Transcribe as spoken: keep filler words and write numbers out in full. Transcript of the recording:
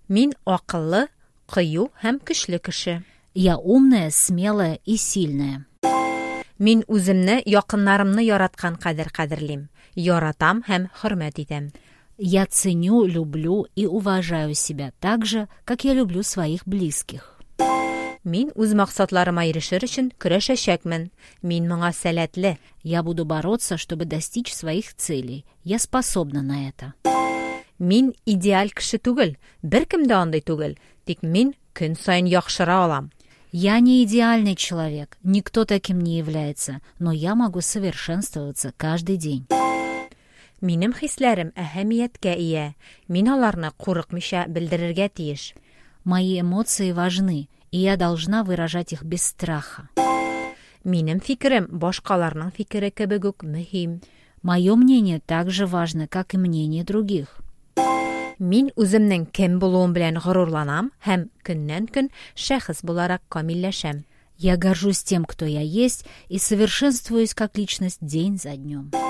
Мин акыллы, кыю һәм көчле кеше. Я умная, смелая и сильная. Мин үземне, якыннарымны яраткан кадәр кадерлим. Яратам һәм хөрмәт итәм. Я ценю, люблю и уважаю себя так же, как я люблю своих близких. Мин үз максатларыма ирешер өчен көрәшәчәкмен. Мин моңа сәләтле. Я буду бороться, чтобы достичь своих целей. Я способна на это. Мин идеаль кеше түгел, беркем дә андый түгел. Тик мин көн сайын яхшыра алам. Я не идеальный человек, никто таким не является, но я могу совершенствоваться каждый день. Минем хисләрем әһәмияткә ия. Мин аларны курыкмыйча белдерергә тиеш. Мои эмоции важны, и я должна выражать их без страха. Минем фикерем башкаларның фикере кебек үк мөһим. Мое мнение так же важно, как и мнение других. Мин үземнең кем булуым белән горурланам һәм көннән-көн шәхес буларак камилләшәм. Я горжусь тем, кто я есть, и совершенствуюсь как личность день за днем.